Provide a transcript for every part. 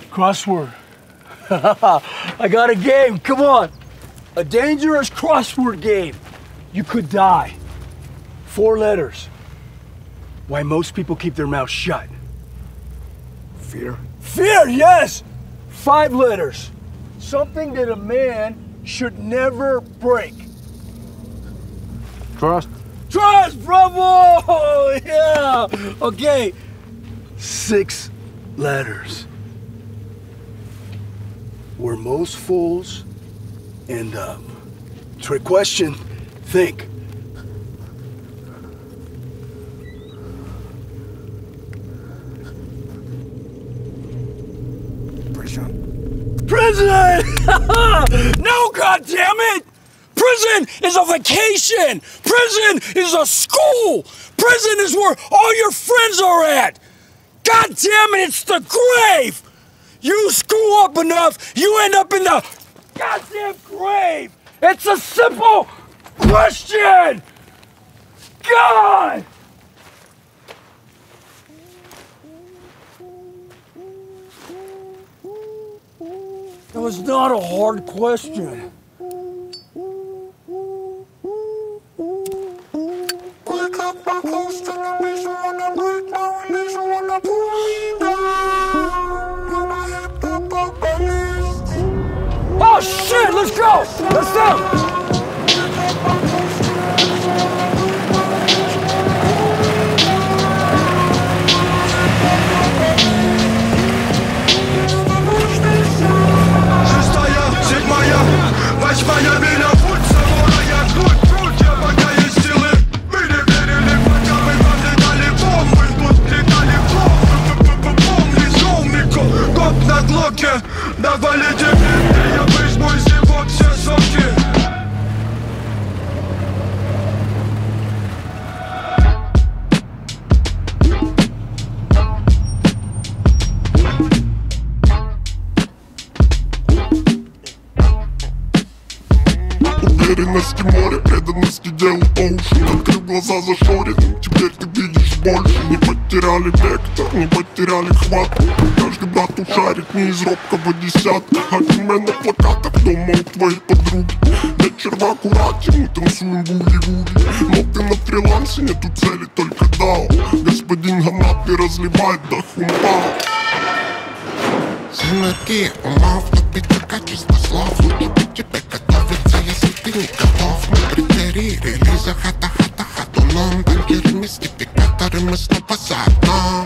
Crossword. I got a game, come on. A dangerous crossword game. You could die. 4 letters. Why most people keep their mouths shut. Fear? Fear, yes! 5 letters. Something that a man should never break. Trust? Trust, bravo! Yeah! Okay. 6 letters. Where most fools end up. Trick question. Think. Prison? No, goddammit! Prison is a vacation! Prison is a school! Prison is where all your friends are at! God damn it, it's the grave! You screw up enough, you end up in the goddamn grave! It's a simple question! God! That was not a hard question. Wake up my host and I wish you wanna break my release, you wanna pull me down. You're my hip hop vocalist. Oh shit, let's go! Let's go! Восьмая меня путь, собора я круть, я пока есть силы. Мы не верили, пока мы подвигали бомбы. Тут летали бомбы, помни зомбику. Коп на глоке, давали тебе, я возьму из него все соки. Уверенности море, преданности делу по уши. Открыв глаза зашорены, теперь ты видишь больше. Не потеряли вектор, не потеряли хват. Каждый брат ушарит не из робкого десятка. Аниме на плакатах дома у твоей подруги. Вечер в аккурате, мы танцуем буги-вуги. Но ты на фрилансе, нету цели, только дао. Господин Ганапи разливает до хумпао. Синергия умов, тупица качество слов. Лучше быть тебе готовиться, если ты не готов. Мы критерии релиза хата-хата хатуном. Банкиры, мистификаторы, мы снова заодно.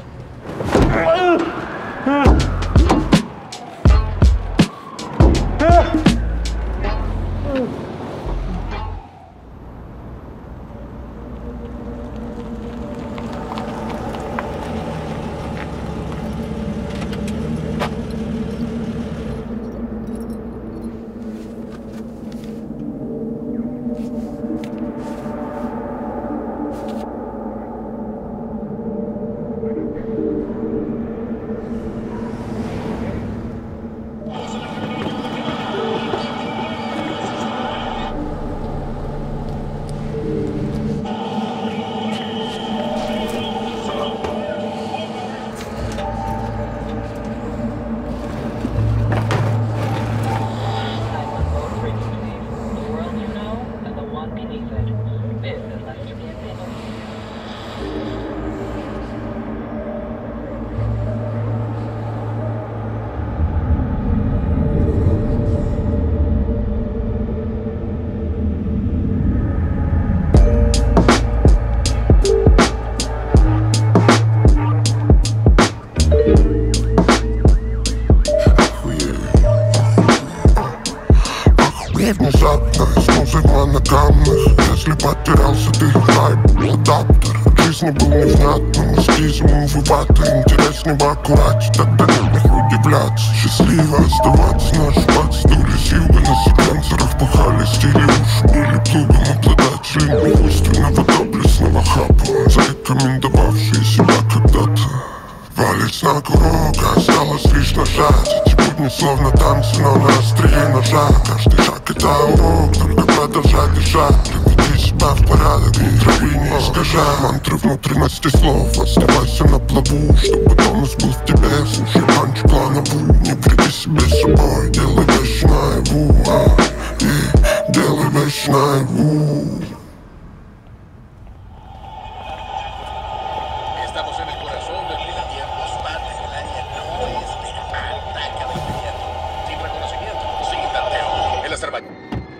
Внезапно, снова моногамных. Если потерялся, ты хайп, адаптер. Жизнь был невнятным, эскизм умыватый. Интереснее в аккурате, тогда нехуй удивляться. Счастливо оставаться, наш бац, дули силы на секвенсорах. Пахали стили, уши были плугом обладателем искусственного доблестного хапа, зарекомендовавшие себя когда-то. Валить на курок, осталось лишь нажать. Эти будни словно танцы, но на острие ножа. Каждый шаг это урок, только продолжай дышать. приведи себя в порядок и трави, не искажай мантры внутренности слов. Оставайся на плаву, чтобы тонус был в тебе. Слушай панч-план наяву, не вреди себе собой. Делай вещи наяву, и делай вещи наяву. Estamos en el corazón del Megatiempos, parte del área no espera, ataca de inmediato, sin reconocimiento, sin tanteo, el Azerbaiyán.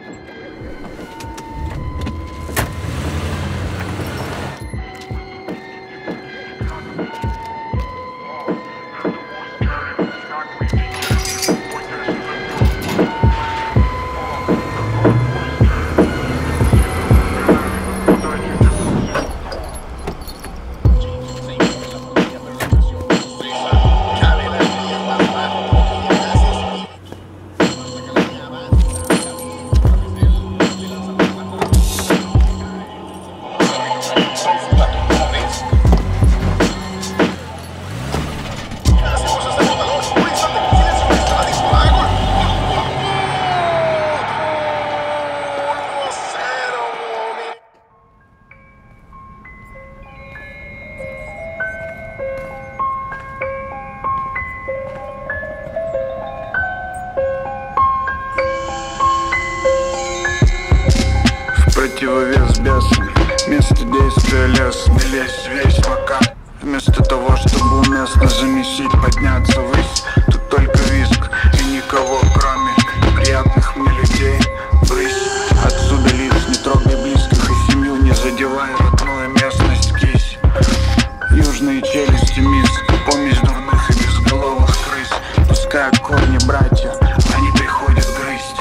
Противовес бесный, место действия лес. Не лезь весь пока. Вместо того, чтобы уместно замесить, подняться ввысь. Тут только визг и никого, кроме приятных мне людей. Брысь отсюда лиц, не трогай близких и семью, не задевай родную местность, кись. Южные челюсти мисс, помесь дурных и безголовых крыс. Пускай корни братья, они приходят грызть.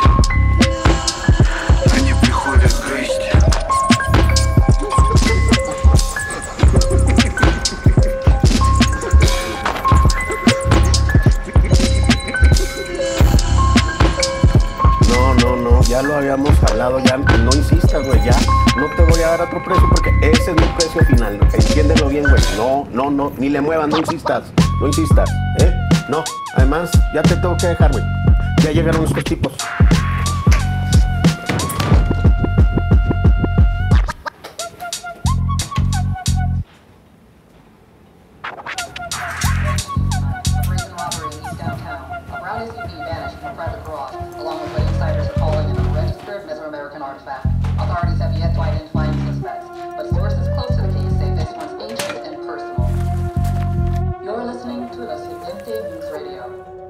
Они приходят грызть. Ya lo habíamos hablado, ya no insistas, güey, ya no te voy a dar otro precio porque ese es mi precio final, entiéndelo bien, güey, no, ni le muevas, no insistas, no, además, ya te tengo que dejar, güey, ya llegaron estos tipos. Authorities have yet to identify any suspects, but sources close to the case say this one's ancient and personal. You're listening to the Siguiente News Radio.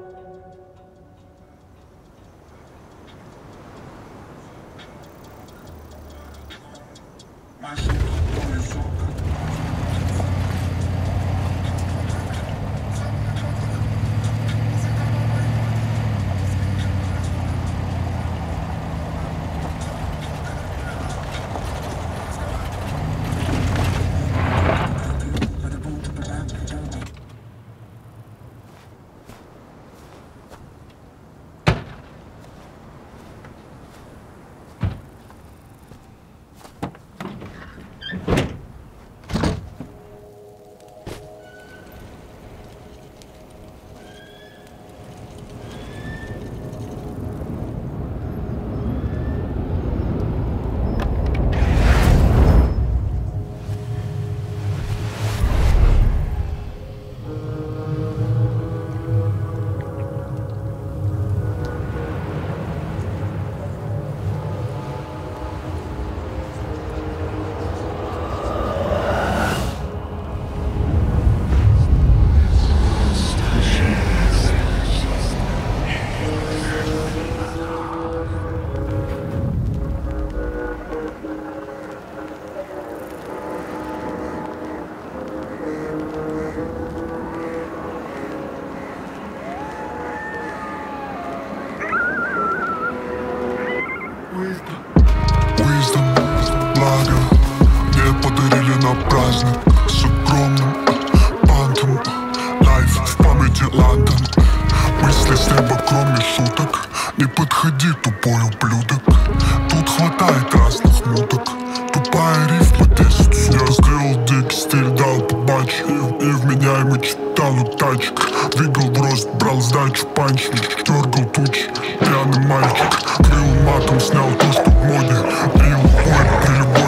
Не подходи, тупой ублюдок. Тут хватает разных муток. Тупая рифма 10 суток. Я сделал дикий стиль, дал побач. И вменяемый читал тачек. Двигал в рост, брал сдачу, панч. Дергал тучи, пьяный мальчик. Крыл матом, снял то, что в моде. И уходит при любой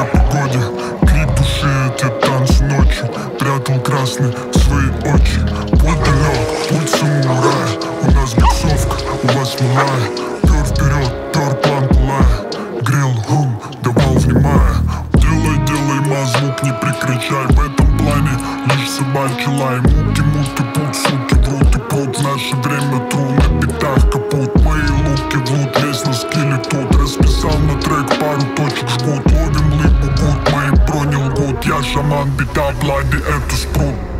смелая. Пёр вперед, пёр план пылая. Грел гум, давал внимая. Делай, делай, звук не прекращай. В этом плане лишь собачий лай. Муки, муки, пут, суки, врут и пут. В наше время тру на битах капут. Мои луки врут, весь на скилле тут. Расписал на трек, пару точек жгут. Ловим липу, гуд, мои брони лгут. Я шаман, бита, блади, это спрут.